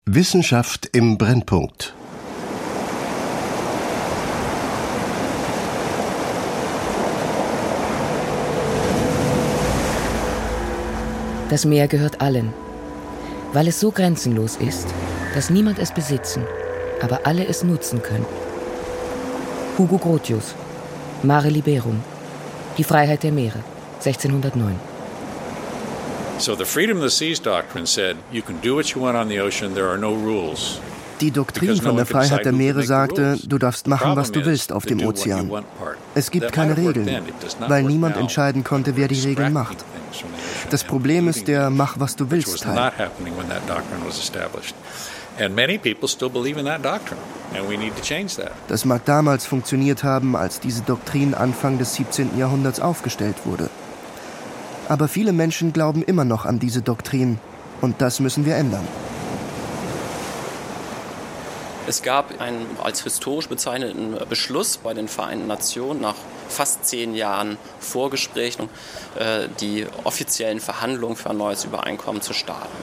Wissenschaft im Brennpunkt. Das Meer gehört allen, weil es so grenzenlos ist, dass niemand es besitzen, aber alle es nutzen können. Hugo Grotius, Mare Liberum, die Freiheit der Meere, 1609. So the freedom of the seas doctrine said, you can do what you want on the ocean, there are no rules. Die Doktrin von der Freiheit der Meere sagte, du darfst machen, was du willst auf dem Ozean. Es gibt keine Regeln, weil niemand entscheiden konnte, wer die Regeln macht. Das Problem ist der Mach, was du willst Teil. Das mag damals funktioniert haben, als diese Doktrin Anfang des 17. Jahrhunderts aufgestellt wurde. Aber viele Menschen glauben immer noch an diese Doktrin, und das müssen wir ändern. Es gab einen als historisch bezeichneten Beschluss bei den Vereinten Nationen nach fast 10 Jahren Vorgesprächen, die offiziellen Verhandlungen für ein neues Übereinkommen zu starten.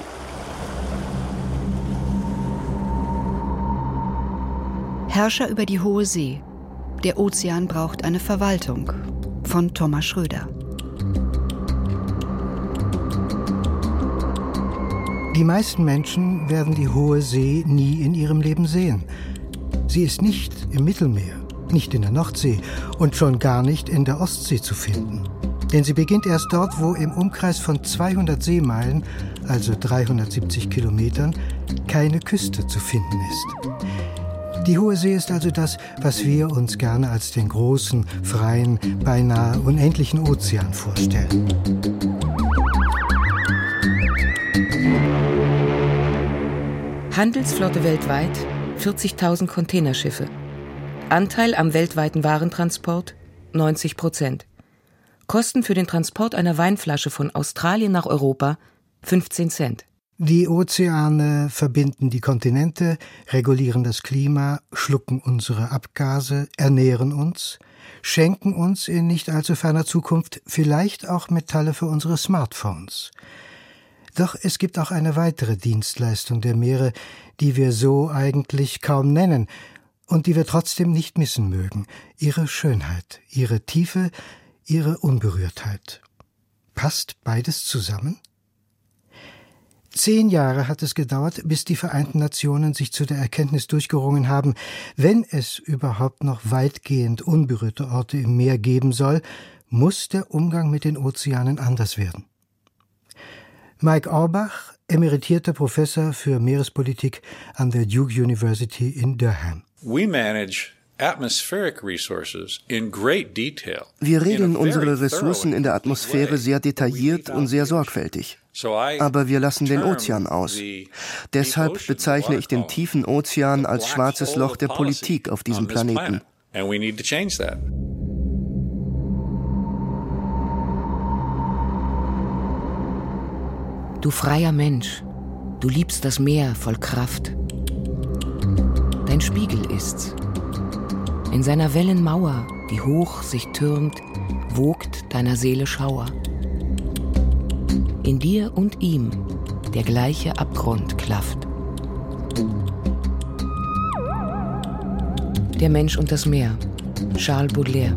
Herrscher über die Hohe See. Der Ozean braucht eine Verwaltung. Von Thomas Schröder. Die meisten Menschen werden die Hohe See nie in ihrem Leben sehen. Sie ist nicht im Mittelmeer, nicht in der Nordsee und schon gar nicht in der Ostsee zu finden. Denn sie beginnt erst dort, wo im Umkreis von 200 Seemeilen, also 370 Kilometern, keine Küste zu finden ist. Die Hohe See ist also das, was wir uns gerne als den großen, freien, beinahe unendlichen Ozean vorstellen. Handelsflotte weltweit, 40.000 Containerschiffe. Anteil am weltweiten Warentransport 90%. Kosten für den Transport einer Weinflasche von Australien nach Europa 15 Cent. Die Ozeane verbinden die Kontinente, regulieren das Klima, schlucken unsere Abgase, ernähren uns, schenken uns in nicht allzu ferner Zukunft vielleicht auch Metalle für unsere Smartphones. Doch es gibt auch eine weitere Dienstleistung der Meere, die wir so eigentlich kaum nennen und die wir trotzdem nicht missen mögen. Ihre Schönheit, ihre Tiefe, ihre Unberührtheit. Passt beides zusammen? 10 Jahre hat es gedauert, bis die Vereinten Nationen sich zu der Erkenntnis durchgerungen haben, wenn es überhaupt noch weitgehend unberührte Orte im Meer geben soll, muss der Umgang mit den Ozeanen anders werden. Mike Auerbach, emeritierter Professor für Meerespolitik an der Duke University in Durham. Wir regeln unsere Ressourcen in der Atmosphäre sehr detailliert und sehr sorgfältig. Aber wir lassen den Ozean aus. Deshalb bezeichne ich den tiefen Ozean als schwarzes Loch der Politik auf diesem Planeten. Du freier Mensch, du liebst das Meer voll Kraft. Dein Spiegel ist's. In seiner Wellenmauer, die hoch sich türmt, wogt deiner Seele Schauer. In dir und ihm der gleiche Abgrund klafft. Der Mensch und das Meer, Charles Baudelaire.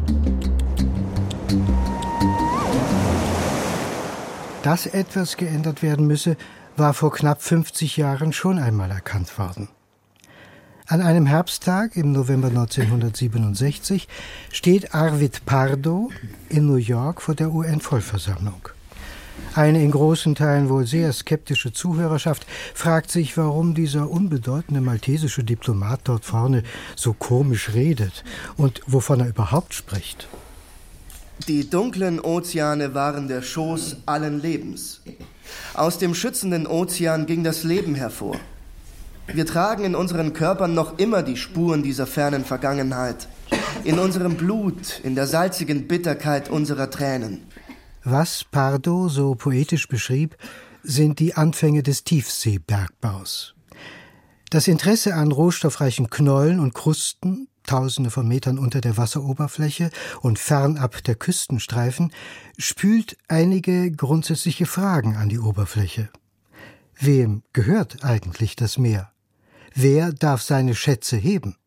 Dass etwas geändert werden müsse, war vor knapp 50 Jahren schon einmal erkannt worden. An einem Herbsttag im November 1967 steht Arvid Pardo in New York vor der UN-Vollversammlung. Eine in großen Teilen wohl sehr skeptische Zuhörerschaft fragt sich, warum dieser unbedeutende maltesische Diplomat dort vorne so komisch redet und wovon er überhaupt spricht. Die dunklen Ozeane waren der Schoß allen Lebens. Aus dem schützenden Ozean ging das Leben hervor. Wir tragen in unseren Körpern noch immer die Spuren dieser fernen Vergangenheit. In unserem Blut, in der salzigen Bitterkeit unserer Tränen. Was Pardo so poetisch beschrieb, sind die Anfänge des Tiefseebergbaus. Das Interesse an rohstoffreichen Knollen und Krusten, Tausende von Metern unter der Wasseroberfläche und fernab der Küstenstreifen, spült einige grundsätzliche Fragen an die Oberfläche. Wem gehört eigentlich das Meer? Wer darf seine Schätze heben?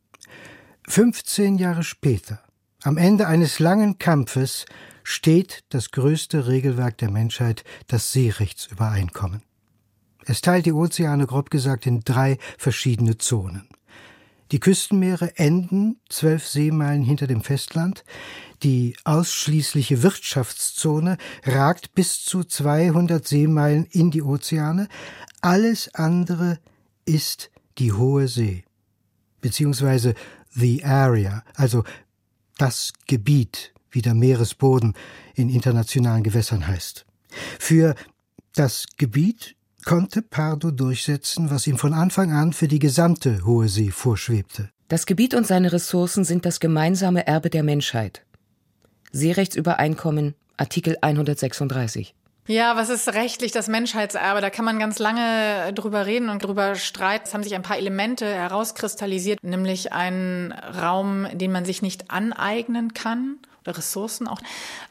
15 Jahre später, am Ende eines langen Kampfes, steht das größte Regelwerk der Menschheit, das Seerechtsübereinkommen. Es teilt die Ozeane grob gesagt in 3 verschiedene Zonen. Die Küstenmeere enden 12 Seemeilen hinter dem Festland. Die ausschließliche Wirtschaftszone ragt bis zu 200 Seemeilen in die Ozeane. Alles andere ist die Hohe See, beziehungsweise the area, also das Gebiet, wie der Meeresboden in internationalen Gewässern heißt. Für das Gebiet konnte Pardo durchsetzen, was ihm von Anfang an für die gesamte Hohe See vorschwebte. Das Gebiet und seine Ressourcen sind das gemeinsame Erbe der Menschheit. Seerechtsübereinkommen, Artikel 136. Ja, was ist rechtlich das Menschheitserbe? Da kann man ganz lange drüber reden und drüber streiten. Es haben sich ein paar Elemente herauskristallisiert, nämlich einen Raum, den man sich nicht aneignen kann, oder Ressourcen auch.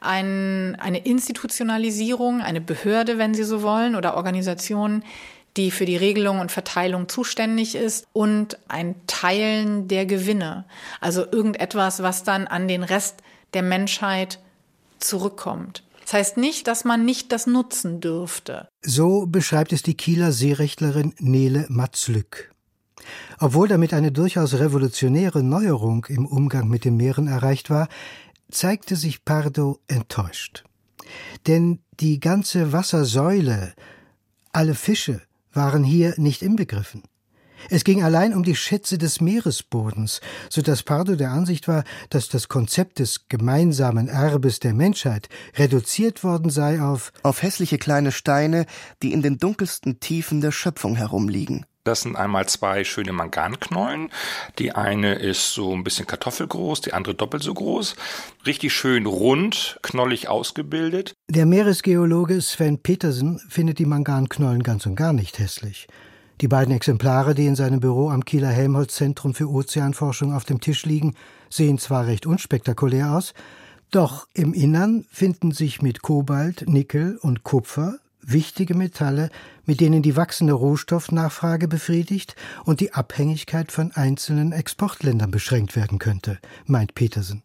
Eine Institutionalisierung, eine Behörde, wenn Sie so wollen, oder Organisation, die für die Regelung und Verteilung zuständig ist, und ein Teilen der Gewinne. Also irgendetwas, was dann an den Rest der Menschheit zurückkommt. Das heißt nicht, dass man nicht das nutzen dürfte. So beschreibt es die Kieler Seerechtlerin Nele Matzlück. Obwohl damit eine durchaus revolutionäre Neuerung im Umgang mit den Meeren erreicht war, zeigte sich Pardo enttäuscht. Denn die ganze Wassersäule, alle Fische, waren hier nicht inbegriffen. Es ging allein um die Schätze des Meeresbodens, so dass Pardo der Ansicht war, dass das Konzept des gemeinsamen Erbes der Menschheit reduziert worden sei auf hässliche kleine Steine, die in den dunkelsten Tiefen der Schöpfung herumliegen. Das sind einmal 2 schöne Manganknollen. Die eine ist so ein bisschen kartoffelgroß, die andere doppelt so groß. Richtig schön rund, knollig ausgebildet. Der Meeresgeologe Sven Petersen findet die Manganknollen ganz und gar nicht hässlich. Die beiden Exemplare, die in seinem Büro am Kieler Helmholtz-Zentrum für Ozeanforschung auf dem Tisch liegen, sehen zwar recht unspektakulär aus, doch im Innern finden sich mit Kobalt, Nickel und Kupfer wichtige Metalle, mit denen die wachsende Rohstoffnachfrage befriedigt und die Abhängigkeit von einzelnen Exportländern beschränkt werden könnte, meint Petersen.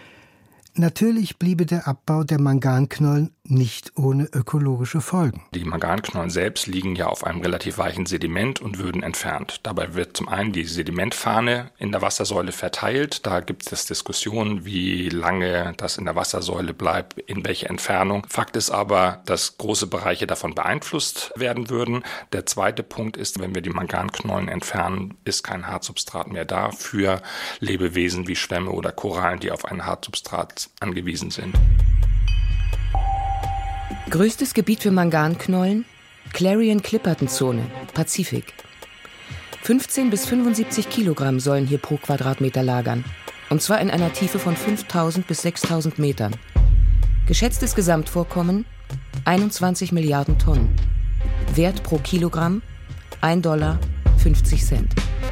Natürlich bliebe der Abbau der Manganknollen nicht ohne ökologische Folgen. Die Manganknollen selbst liegen ja auf einem relativ weichen Sediment und würden entfernt. Dabei wird zum einen die Sedimentfahne in der Wassersäule verteilt. Da gibt es Diskussionen, wie lange das in der Wassersäule bleibt, in welcher Entfernung. Fakt ist aber, dass große Bereiche davon beeinflusst werden würden. Der zweite Punkt ist, wenn wir die Manganknollen entfernen, ist kein Hartsubstrat mehr da für Lebewesen wie Schwämme oder Korallen, die auf ein Hartsubstrat angewiesen sind. Größtes Gebiet für Manganknollen? Clarion-Clipperton-Zone, Pazifik. 15 bis 75 Kilogramm sollen hier pro Quadratmeter lagern. Und zwar in einer Tiefe von 5.000 bis 6.000 Metern. Geschätztes Gesamtvorkommen? 21 Milliarden Tonnen. Wert pro Kilogramm? $1,50.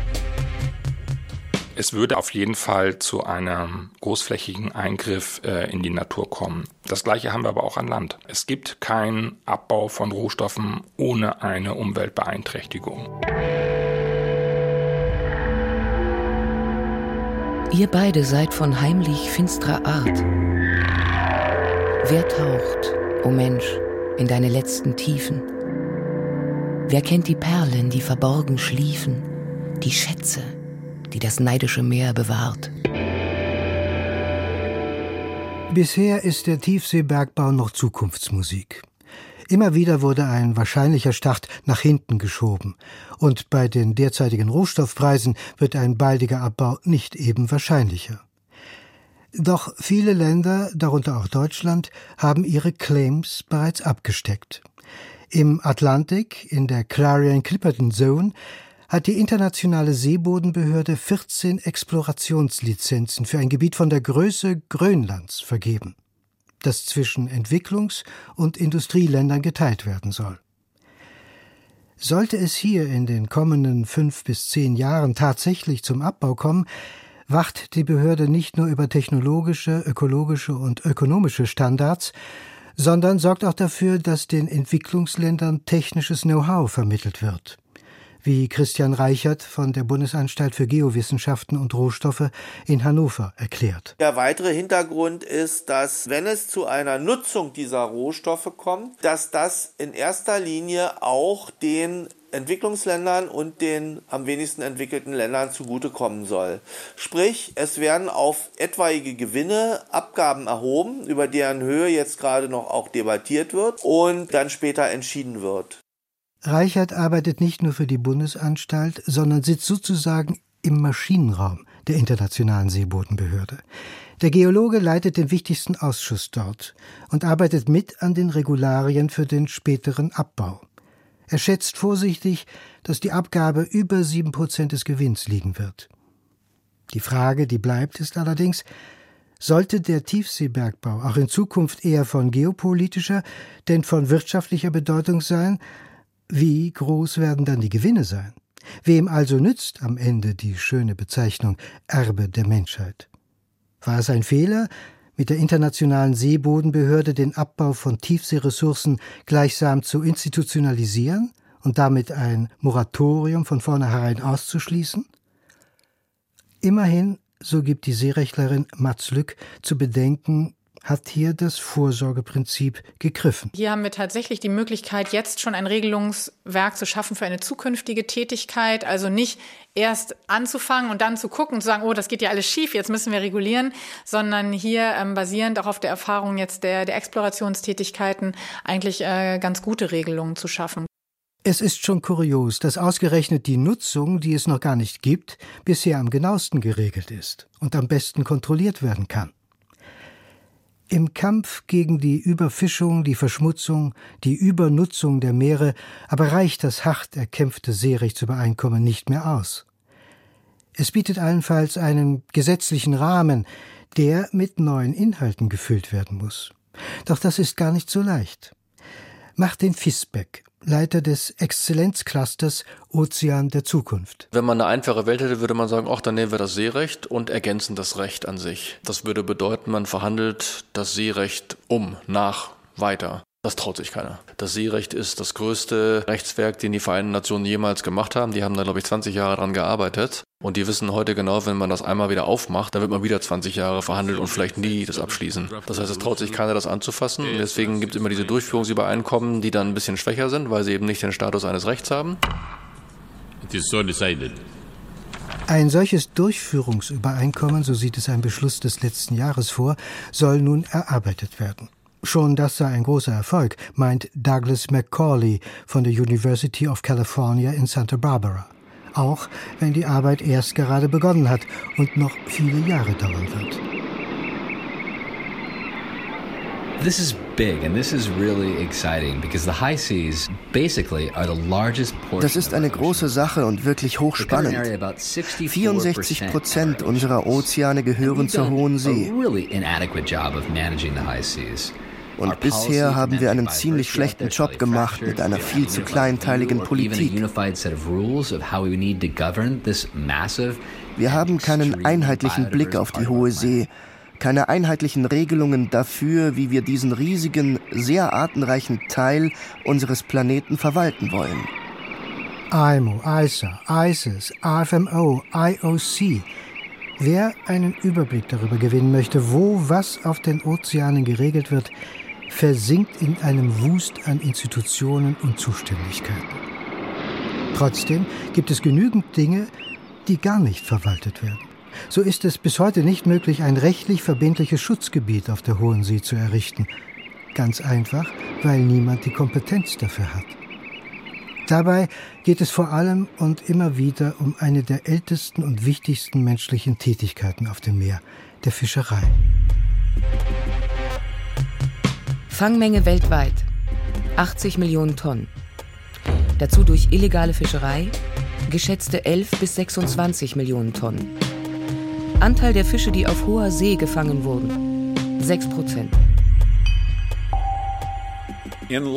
Es würde auf jeden Fall zu einem großflächigen Eingriff in die Natur kommen. Das Gleiche haben wir aber auch an Land. Es gibt keinen Abbau von Rohstoffen ohne eine Umweltbeeinträchtigung. Ihr beide seid von heimlich finsterer Art. Wer taucht, o Mensch, in deine letzten Tiefen? Wer kennt die Perlen, die verborgen schliefen, die Schätze, die das neidische Meer bewahrt? Bisher ist der Tiefseebergbau noch Zukunftsmusik. Immer wieder wurde ein wahrscheinlicher Start nach hinten geschoben. Und bei den derzeitigen Rohstoffpreisen wird ein baldiger Abbau nicht eben wahrscheinlicher. Doch viele Länder, darunter auch Deutschland, haben ihre Claims bereits abgesteckt. Im Atlantik, in der Clarion-Clipperton Zone, hat die internationale Seebodenbehörde 14 Explorationslizenzen für ein Gebiet von der Größe Grönlands vergeben, das zwischen Entwicklungs- und Industrieländern geteilt werden soll. Sollte es hier in den kommenden 5 bis 10 Jahren tatsächlich zum Abbau kommen, wacht die Behörde nicht nur über technologische, ökologische und ökonomische Standards, sondern sorgt auch dafür, dass den Entwicklungsländern technisches Know-how vermittelt wird. Wie Christian Reichert von der Bundesanstalt für Geowissenschaften und Rohstoffe in Hannover erklärt. Der weitere Hintergrund ist, dass, wenn es zu einer Nutzung dieser Rohstoffe kommt, dass das in erster Linie auch den Entwicklungsländern und den am wenigsten entwickelten Ländern zugutekommen soll. Sprich, es werden auf etwaige Gewinne Abgaben erhoben, über deren Höhe jetzt gerade noch auch debattiert wird und dann später entschieden wird. Reichert arbeitet nicht nur für die Bundesanstalt, sondern sitzt sozusagen im Maschinenraum der Internationalen Seebodenbehörde. Der Geologe leitet den wichtigsten Ausschuss dort und arbeitet mit an den Regularien für den späteren Abbau. Er schätzt vorsichtig, dass die Abgabe über 7% des Gewinns liegen wird. Die Frage, die bleibt, ist allerdings, sollte der Tiefseebergbau auch in Zukunft eher von geopolitischer, denn von wirtschaftlicher Bedeutung sein? Wie groß werden dann die Gewinne sein? Wem also nützt am Ende die schöne Bezeichnung Erbe der Menschheit? War es ein Fehler, mit der Internationalen Seebodenbehörde den Abbau von Tiefseeressourcen gleichsam zu institutionalisieren und damit ein Moratorium von vornherein auszuschließen? Immerhin, so gibt die Seerechtlerin Mats Lück zu bedenken, hat hier das Vorsorgeprinzip gegriffen. Hier haben wir tatsächlich die Möglichkeit, jetzt schon ein Regelungswerk zu schaffen für eine zukünftige Tätigkeit. Also nicht erst anzufangen und dann zu gucken und zu sagen, oh, das geht ja alles schief, jetzt müssen wir regulieren, sondern hier basierend auch auf der Erfahrung jetzt der Explorationstätigkeiten eigentlich ganz gute Regelungen zu schaffen. Es ist schon kurios, dass ausgerechnet die Nutzung, die es noch gar nicht gibt, bisher am genauesten geregelt ist und am besten kontrolliert werden kann. Im Kampf gegen die Überfischung, die Verschmutzung, die Übernutzung der Meere aber reicht das hart erkämpfte Seerechtsübereinkommen nicht mehr aus. Es bietet allenfalls einen gesetzlichen Rahmen, der mit neuen Inhalten gefüllt werden muss. Doch das ist gar nicht so leicht. Martin Fisbeck, Leiter des Exzellenzclusters Ozean der Zukunft. Wenn man eine einfache Welt hätte, würde man sagen, ach, dann nehmen wir das Seerecht und ergänzen das Recht an sich. Das würde bedeuten, man verhandelt das Seerecht weiter. Das traut sich keiner. Das Seerecht ist das größte Rechtswerk, den die Vereinten Nationen jemals gemacht haben. Die haben da, glaube ich, 20 Jahre dran gearbeitet. Und die wissen heute genau, wenn man das einmal wieder aufmacht, dann wird man wieder 20 Jahre verhandeln und vielleicht nie das abschließen. Das heißt, es traut sich keiner, das anzufassen. Und deswegen gibt es immer diese Durchführungsübereinkommen, die dann ein bisschen schwächer sind, weil sie eben nicht den Status eines Rechts haben. It is so decided. Ein solches Durchführungsübereinkommen, so sieht es ein Beschluss des letzten Jahres vor, soll nun erarbeitet werden. Schon das sei ein großer Erfolg, meint Douglas McCauley von der University of California in Santa Barbara. Auch wenn die Arbeit erst gerade begonnen hat und noch viele Jahre dauern wird. This is big and this is really exciting because the high seas basically are the largest portion. Das ist eine große Sache und wirklich hochspannend. 64% unserer Ozeane gehören zur Hohen See. Und bisher haben wir einen ziemlich schlechten Job gemacht mit einer viel zu kleinteiligen Politik. Wir haben keinen einheitlichen Blick auf die Hohe See, keine einheitlichen Regelungen dafür, wie wir diesen riesigen, sehr artenreichen Teil unseres Planeten verwalten wollen. IMO, ISA, ICES, RFMO, IOC. Wer einen Überblick darüber gewinnen möchte, wo was auf den Ozeanen geregelt wird, versinkt in einem Wust an Institutionen und Zuständigkeiten. Trotzdem gibt es genügend Dinge, die gar nicht verwaltet werden. So ist es bis heute nicht möglich, ein rechtlich verbindliches Schutzgebiet auf der Hohen See zu errichten. Ganz einfach, weil niemand die Kompetenz dafür hat. Dabei geht es vor allem und immer wieder um eine der ältesten und wichtigsten menschlichen Tätigkeiten auf dem Meer, der Fischerei. Fangmenge weltweit 80 Millionen Tonnen. Dazu durch illegale Fischerei geschätzte 11 bis 26 Millionen Tonnen. Anteil der Fische, die auf hoher See gefangen wurden, 6%. Im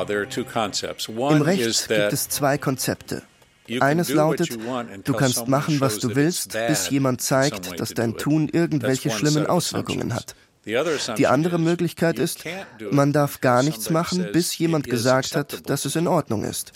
Recht gibt es zwei Konzepte. Eines lautet, du kannst machen, was du willst, bis jemand zeigt, dass dein Tun irgendwelche schlimmen Auswirkungen hat. Die andere Möglichkeit ist, man darf gar nichts machen, bis jemand gesagt hat, dass es in Ordnung ist.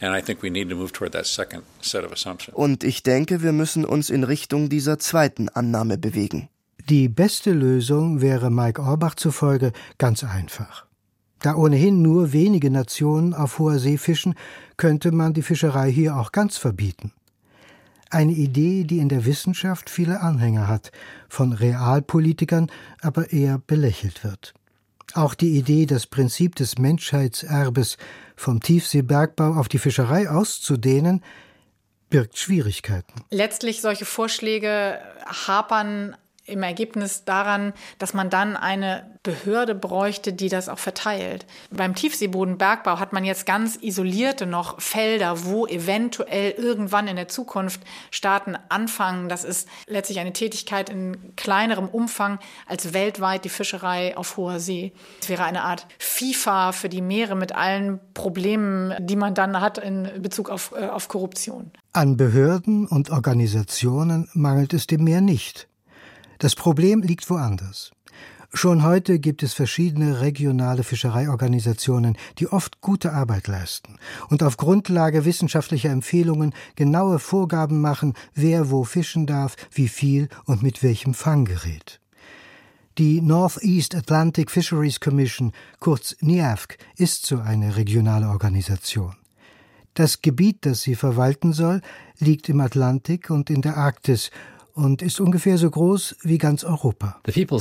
Und ich denke, wir müssen uns in Richtung dieser zweiten Annahme bewegen. Die beste Lösung wäre Mike Orbach zufolge ganz einfach. Da ohnehin nur wenige Nationen auf hoher See fischen, könnte man die Fischerei hier auch ganz verbieten. Eine Idee, die in der Wissenschaft viele Anhänger hat, von Realpolitikern aber eher belächelt wird. Auch die Idee, das Prinzip des Menschheitserbes vom Tiefseebergbau auf die Fischerei auszudehnen, birgt Schwierigkeiten. Letztlich solche Vorschläge hapern im Ergebnis daran, dass man dann eine Behörde bräuchte, die das auch verteilt. Beim Tiefseebodenbergbau hat man jetzt ganz isolierte noch Felder, wo eventuell irgendwann in der Zukunft Staaten anfangen. Das ist letztlich eine Tätigkeit in kleinerem Umfang als weltweit die Fischerei auf hoher See. Es wäre eine Art FIFA für die Meere mit allen Problemen, die man dann hat in Bezug auf Korruption. An Behörden und Organisationen mangelt es dem Meer nicht. Das Problem liegt woanders. Schon heute gibt es verschiedene regionale Fischereiorganisationen, die oft gute Arbeit leisten und auf Grundlage wissenschaftlicher Empfehlungen genaue Vorgaben machen, wer wo fischen darf, wie viel und mit welchem Fanggerät. Die Northeast Atlantic Fisheries Commission, kurz NIAFC, ist so eine regionale Organisation. Das Gebiet, das sie verwalten soll, liegt im Atlantik und in der Arktis und ist ungefähr so groß wie ganz Europa.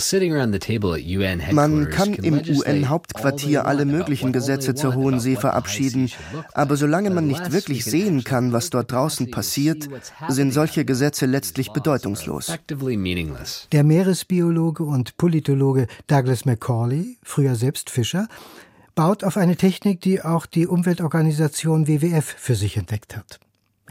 Man kann im UN-Hauptquartier alle möglichen Gesetze zur Hohen See verabschieden, aber solange man nicht wirklich sehen kann, was dort draußen passiert, sind solche Gesetze letztlich bedeutungslos. Der Meeresbiologe und Politologe Douglas Macaulay, früher selbst Fischer, baut auf eine Technik, die auch die Umweltorganisation WWF für sich entdeckt hat.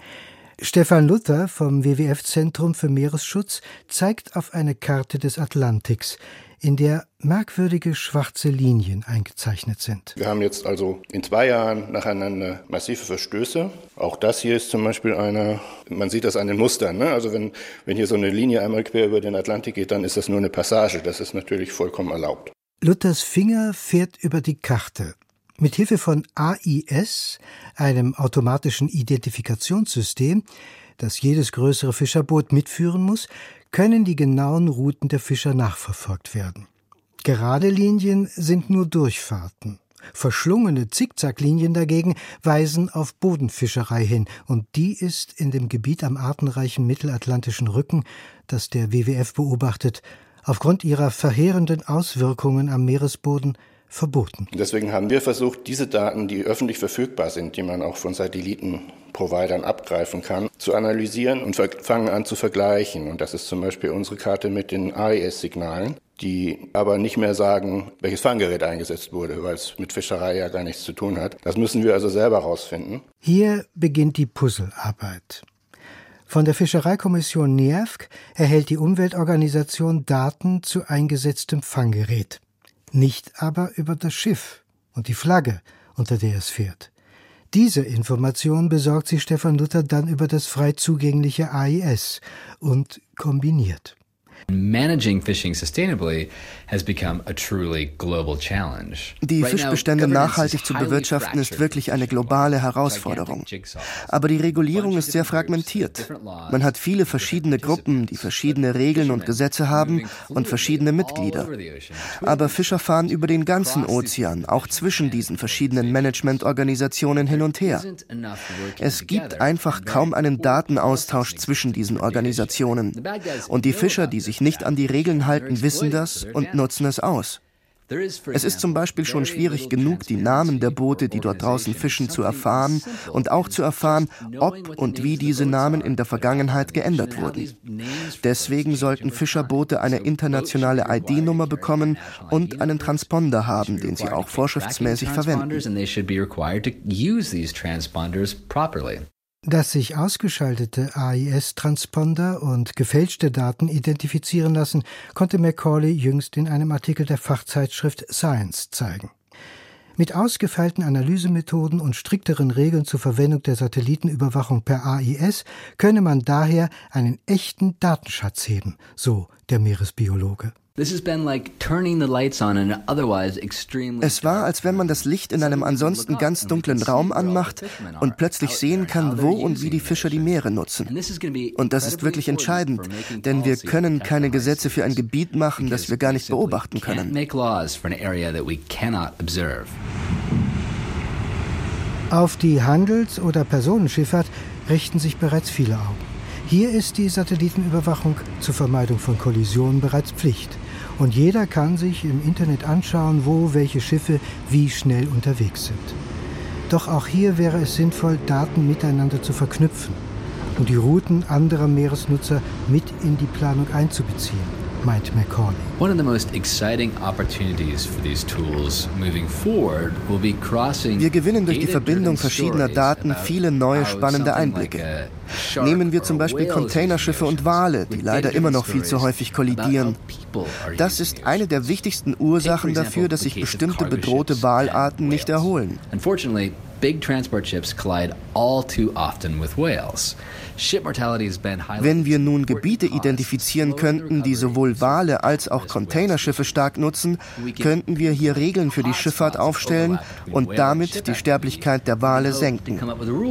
Stefan Luther vom WWF-Zentrum für Meeresschutz zeigt auf eine Karte des Atlantiks, in der merkwürdige schwarze Linien eingezeichnet sind. Wir haben jetzt also in 2 Jahren nacheinander massive Verstöße. Auch das hier ist zum Beispiel einer, man sieht das an den Mustern, ne? Also wenn hier so eine Linie einmal quer über den Atlantik geht, dann ist das nur eine Passage. Das ist natürlich vollkommen erlaubt. Luthers Finger fährt über die Karte. Mit Hilfe von AIS, einem automatischen Identifikationssystem, das jedes größere Fischerboot mitführen muss, können die genauen Routen der Fischer nachverfolgt werden. Gerade Linien sind nur Durchfahrten. Verschlungene Zickzacklinien dagegen weisen auf Bodenfischerei hin, und die ist in dem Gebiet am artenreichen mittelatlantischen Rücken, das der WWF beobachtet, aufgrund ihrer verheerenden Auswirkungen am Meeresboden verboten. Deswegen haben wir versucht, diese Daten, die öffentlich verfügbar sind, die man auch von Satellitenprovidern abgreifen kann, zu analysieren und fangen an zu vergleichen. Und das ist zum Beispiel unsere Karte mit den AIS-Signalen, die aber nicht mehr sagen, welches Fanggerät eingesetzt wurde, weil es mit Fischerei ja gar nichts zu tun hat. Das müssen wir also selber rausfinden. Hier beginnt die Puzzlearbeit. Von der Fischereikommission NIAFC erhält die Umweltorganisation Daten zu eingesetztem Fanggerät. Nicht aber über das Schiff und die Flagge, unter der es fährt. Diese Information besorgt sich Stefan Luther dann über das frei zugängliche AIS und kombiniert. Managing fishing sustainably has become a truly global challenge. Die Fischbestände nachhaltig zu bewirtschaften ist wirklich eine globale Herausforderung. Aber die Regulierung ist sehr fragmentiert. Man hat viele verschiedene Gruppen, die verschiedene Regeln und Gesetze haben und verschiedene Mitglieder. Aber Fischer fahren über den ganzen Ozean, auch zwischen diesen verschiedenen Managementorganisationen hin und her. Es gibt einfach kaum einen Datenaustausch zwischen diesen Organisationen. Und die Fischer, die sich nicht an die Regeln halten, wissen das und nutzen es aus. Es ist zum Beispiel schon schwierig genug, die Namen der Boote, die dort draußen fischen, zu erfahren und auch zu erfahren, ob und wie diese Namen in der Vergangenheit geändert wurden. Deswegen sollten Fischerboote eine internationale ID-Nummer bekommen und einen Transponder haben, den sie auch vorschriftsmäßig verwenden. Dass sich ausgeschaltete AIS-Transponder und gefälschte Daten identifizieren lassen, konnte Macaulay jüngst in einem Artikel der Fachzeitschrift Science zeigen. Mit ausgefeilten Analysemethoden und strikteren Regeln zur Verwendung der Satellitenüberwachung per AIS könne man daher einen echten Datenschatz heben, so der Meeresbiologe. Es war, als wenn man das Licht in einem ansonsten ganz dunklen Raum anmacht und plötzlich sehen kann, wo und wie die Fischer die Meere nutzen. Und das ist wirklich entscheidend, denn wir können keine Gesetze für ein Gebiet machen, das wir gar nicht beobachten können. Auf die Handels- oder Personenschifffahrt richten sich bereits viele Augen. Hier ist die Satellitenüberwachung zur Vermeidung von Kollisionen bereits Pflicht. Und jeder kann sich im Internet anschauen, wo welche Schiffe wie schnell unterwegs sind. Doch auch hier wäre es sinnvoll, Daten miteinander zu verknüpfen und die Routen anderer Meeresnutzer mit in die Planung einzubeziehen, meint Macaulay. One of the most exciting opportunities for these tools moving forward will be crossing. Wir gewinnen durch die Verbindung verschiedener Daten viele neue spannende Einblicke. Nehmen wir zum Beispiel Containerschiffe und Wale, die leider immer noch viel zu häufig kollidieren. Das ist eine der wichtigsten Ursachen dafür, dass sich bestimmte bedrohte Walarten nicht erholen. Unfortunately, big transport ships collide all too often with whales. Wenn wir nun Gebiete identifizieren könnten, die sowohl Wale als auch Containerschiffe stark nutzen, könnten wir hier Regeln für die Schifffahrt aufstellen und damit die Sterblichkeit der Wale senken.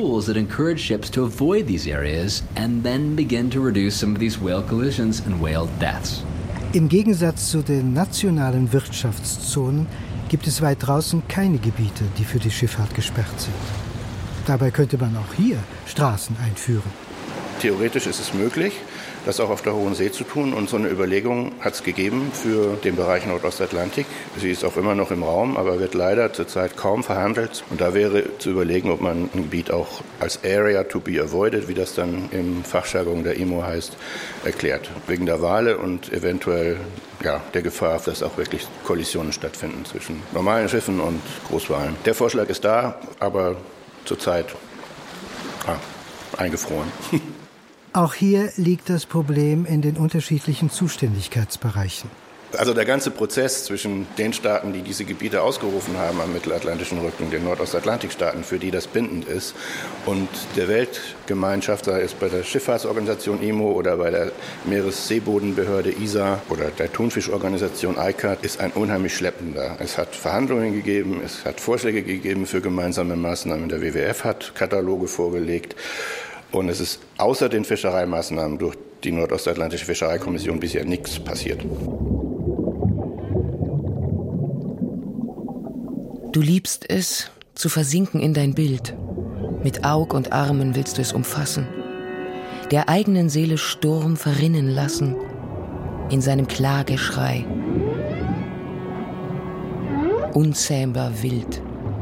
Im Gegensatz zu den nationalen Wirtschaftszonen gibt es weit draußen keine Gebiete, die für die Schifffahrt gesperrt sind. Dabei könnte man auch hier Straßen einführen. Theoretisch ist es möglich, das auch auf der Hohen See zu tun. Und so eine Überlegung hat es gegeben für den Bereich Nordostatlantik. Sie ist auch immer noch im Raum, aber wird leider zurzeit kaum verhandelt. Und da wäre zu überlegen, ob man ein Gebiet auch als Area to be avoided, wie das dann im Fachjargon der IMO heißt, erklärt. Wegen der Wale und eventuell der Gefahr, dass auch wirklich Kollisionen stattfinden zwischen normalen Schiffen und Großwalen. Der Vorschlag ist da, aber zurzeit eingefroren. Auch hier liegt das Problem in den unterschiedlichen Zuständigkeitsbereichen. Also der ganze Prozess zwischen den Staaten, die diese Gebiete ausgerufen haben am Mittelatlantischen Rücken, den Nordostatlantikstaaten, für die das bindend ist, und der Weltgemeinschaft, sei es bei der Schifffahrtsorganisation IMO oder bei der Meeresseebodenbehörde ISA oder der Thunfischorganisation ICCAT, ist ein unheimlich schleppender. Es hat Verhandlungen gegeben, es hat Vorschläge gegeben für gemeinsame Maßnahmen. Der WWF hat Kataloge vorgelegt. Und es ist außer den Fischereimaßnahmen durch die Nordostatlantische Fischereikommission bisher nichts passiert. Du liebst es, zu versinken in dein Bild. Mit Aug und Armen willst du es umfassen. Der eigenen Seele Sturm verrinnen lassen, in seinem Klageschrei. Unzähmbar wild.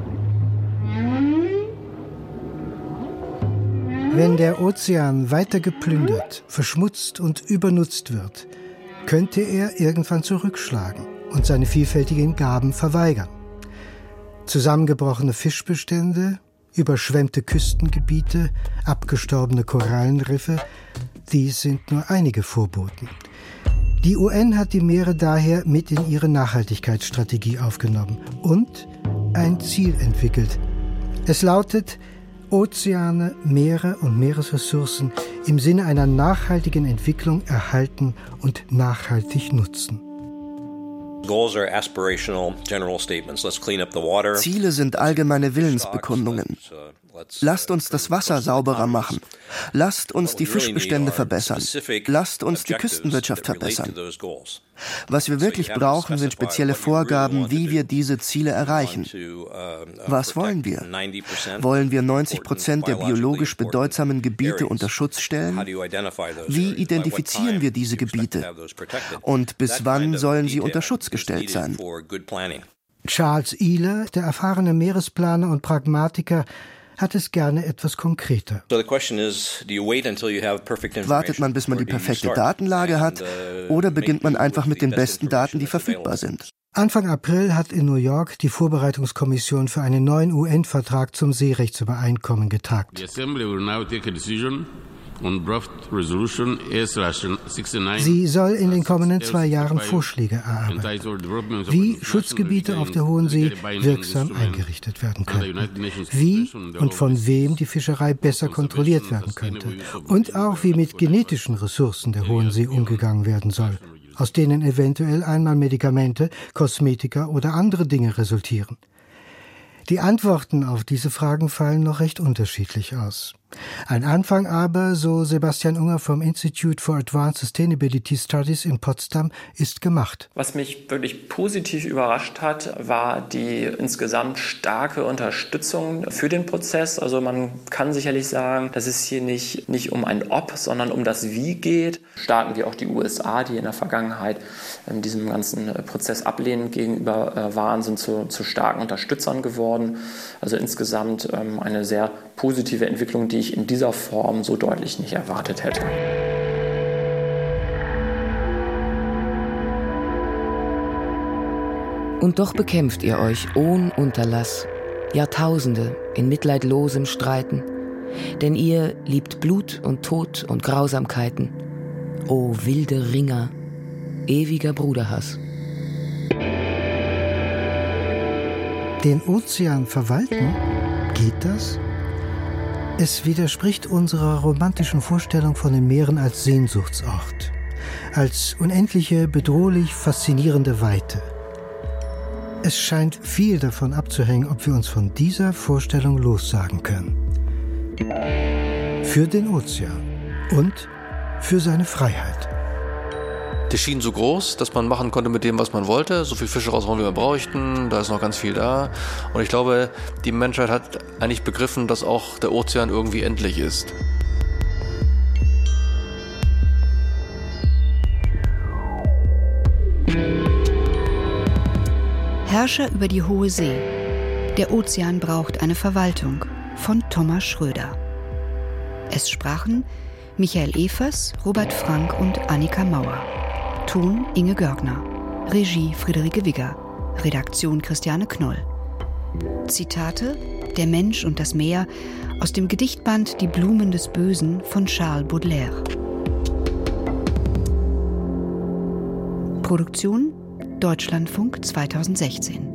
Wenn der Ozean weiter geplündert, verschmutzt und übernutzt wird, könnte er irgendwann zurückschlagen und seine vielfältigen Gaben verweigern. Zusammengebrochene Fischbestände, überschwemmte Küstengebiete, abgestorbene Korallenriffe, dies sind nur einige Vorboten. Die UN hat die Meere daher mit in ihre Nachhaltigkeitsstrategie aufgenommen und ein Ziel entwickelt. Es lautet: Ozeane, Meere und Meeresressourcen im Sinne einer nachhaltigen Entwicklung erhalten und nachhaltig nutzen. Ziele sind allgemeine Willensbekundungen. Lasst uns das Wasser sauberer machen. Lasst uns die Fischbestände verbessern. Lasst uns die Küstenwirtschaft verbessern. Was wir wirklich brauchen, sind spezielle Vorgaben, wie wir diese Ziele erreichen. Was wollen wir? Wollen wir 90% der biologisch bedeutsamen Gebiete unter Schutz stellen? Wie identifizieren wir diese Gebiete? Und bis wann sollen sie unter Schutz gestellt sein? Charles Ehler, der erfahrene Meeresplaner und Pragmatiker, hat es gerne etwas konkreter. Wartet man, bis man die perfekte Datenlage hat, oder beginnt man einfach mit den besten Daten, die verfügbar sind? Anfang April hat in New York die Vorbereitungskommission für einen neuen UN-Vertrag zum Seerechtsübereinkommen getagt. Sie soll in den kommenden 2 Jahren Vorschläge erarbeiten, wie Schutzgebiete auf der Hohen See wirksam eingerichtet werden können, wie und von wem die Fischerei besser kontrolliert werden könnte und auch wie mit genetischen Ressourcen der Hohen See umgegangen werden soll aus denen eventuell einmal Medikamente, Kosmetika oder andere Dinge resultieren. Die Antworten auf diese Fragen fallen noch recht unterschiedlich aus. Ein Anfang aber, so Sebastian Unger vom Institute for Advanced Sustainability Studies in Potsdam, ist gemacht. Was mich wirklich positiv überrascht hat, war die insgesamt starke Unterstützung für den Prozess. Also man kann sicherlich sagen, dass es hier nicht um ein Ob, sondern um das Wie geht. Staaten wie auch die USA, die in der Vergangenheit diesem ganzen Prozess ablehnend gegenüber waren, sind zu starken Unterstützern geworden. Also insgesamt eine sehr positive Entwicklung, die ich in dieser Form so deutlich nicht erwartet hätte. Und doch bekämpft ihr euch ohne Unterlass, Jahrtausende in mitleidlosem Streiten, denn ihr liebt Blut und Tod und Grausamkeiten. O wilde Ringer, ewiger Bruderhass. Den Ozean verwalten? Geht das? Es widerspricht unserer romantischen Vorstellung von den Meeren als Sehnsuchtsort, als unendliche, bedrohlich faszinierende Weite. Es scheint viel davon abzuhängen, ob wir uns von dieser Vorstellung lossagen können. Für den Ozean und für seine Freiheit. Die schien so groß, dass man machen konnte mit dem, was man wollte. So viel Fische raushauen, wie wir bräuchten. Da ist noch ganz viel da. Und ich glaube, die Menschheit hat eigentlich begriffen, dass auch der Ozean irgendwie endlich ist. Herrscher über die Hohe See. Der Ozean braucht eine Verwaltung von Thomas Schröder. Es sprachen Michael Evers, Robert Frank und Annika Mauer. Ton Inge Görgner. Regie Friederike Wigger. Redaktion Christiane Knoll. Zitate: Der Mensch und das Meer aus dem Gedichtband Die Blumen des Bösen von Charles Baudelaire. Produktion Deutschlandfunk 2016.